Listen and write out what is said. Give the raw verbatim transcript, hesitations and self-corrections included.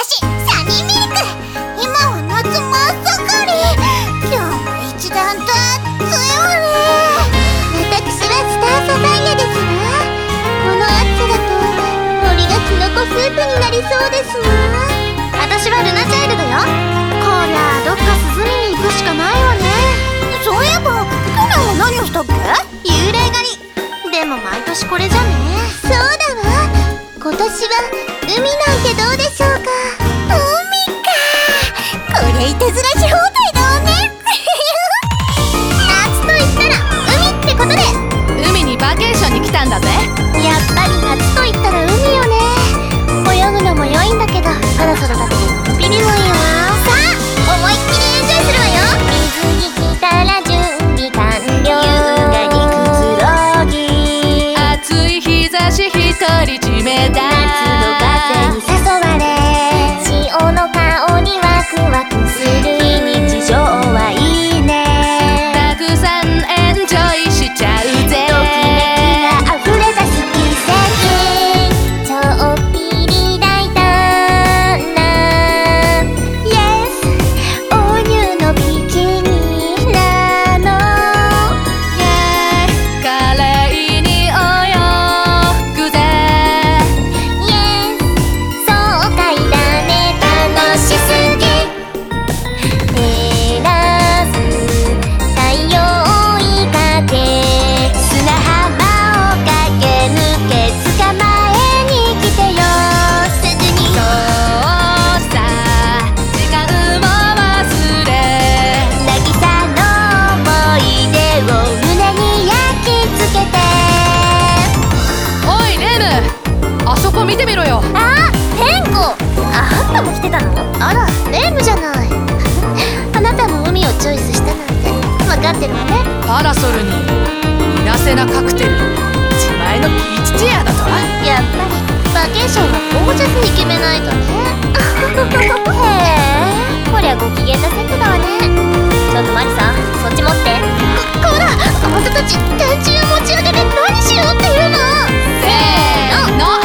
私サニーミルク。今は夏真っ盛り。今日も一段と暑いわね。私はスターサファイアですわ。この暑さだと森がキノコスープになりそうですわ。私はルナチャイルドよ。こりゃどっか涼みに行くしかないわね。そういえば去年は何をしたっけ？幽霊狩り。でも毎年これじゃね。そうだわ。今年は海なんてどうでしょうか。海か。これいたずらし放題だわね。夏と言ったら海ってことで海にバケーションに来たんだぜ。 やっぱり夏と言ったら海よね。泳ぐのも良いんだけどそろそろだってのんびりもいいわ。さあ思いっきりエンジョイするわよ。水着着たら準備完了。優雅にくつろぎ暑い日差し独り占めだ。 夏の風に誘われ潮の顔にワクワクする。非日常はいいね。 たくさんエンジョイしちゃうぜ。 ときめきが溢れ出す奇跡。ちょっぴり大胆な Yes お乳のビキニなの。 華麗に泳ぐぜ。 Yes 爽快だね。楽しすぎ。照らす太陽を追いかけ砂浜を駆け抜け捕まえに来てよ。すぐにそうさ時間も忘れ渚の思い出を胸に焼き付けて。 おいレム、あそこ見てみろよ。 あ、ヘンコ。あ、あんたも来てたの？あら、レイムじゃない。あなたも海をチョイスしたなんて分かってるわね。 パラソルにいなせなカクテル、自前のピーチチェアだと。 やっぱりバケーションはゴージャスに決めないとね。へえ、こりゃご機嫌なセットだわね。ちょっとマリさん、そっち持って。ここら、あんたたち天柱持ち上げて何しようっていうの。せーの。 の